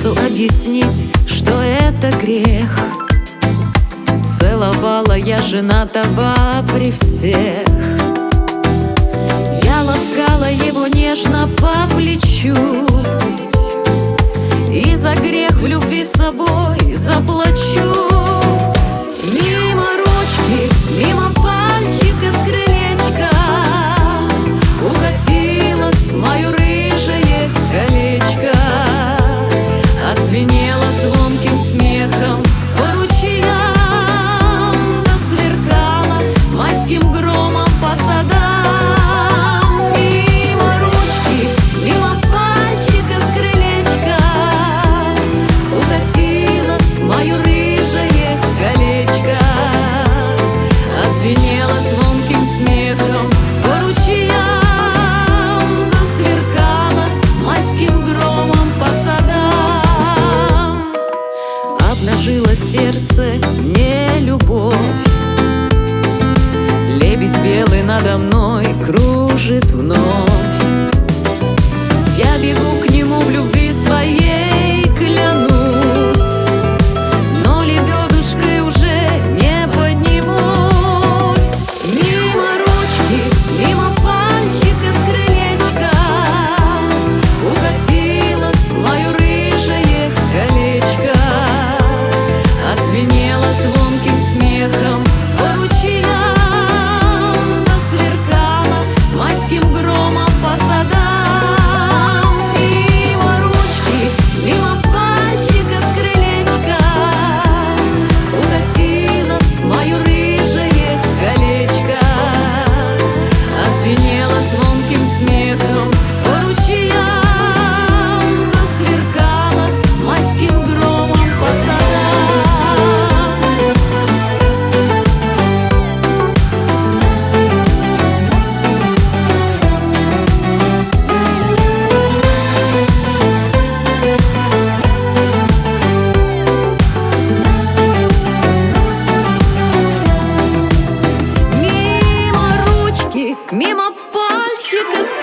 сердцу объяснить, что это грех. Целовала я женатого при всех. Я ласкала его нежно по плечу, и за грех в любви собой заплачу. Мимо ручки, мимо пальчика с крылечка укатилось мое рыжее колечко. Отзвенело звонким смехом по ручьям, засверкало майским громом по садам. Мимо ручки, мимо пальчика с крылечка укатилось мое рыжее колечко. Отзвенело звонким смехом по ручьям, засверкало майским громом по садам. Обнажило сердце не любовь, лебедь белый надо мной кружит вновь. Я бегу к нему в любви своей, клянусь, но лебедушкой уже не поднимусь. Мимо ручки, мимо пальчика с крылечка укатилось мое рыжее колечко. Отзвенело звонким смехом по ручьям, засверкало майским громом по садам. Мимо ручки, мимо пальчика с крылечка укатилось мое рыжее колечко. Отзвенело звонким смехом по ручьям, засверкало майским громом по садам. Мимо ручки, мимо пальчика с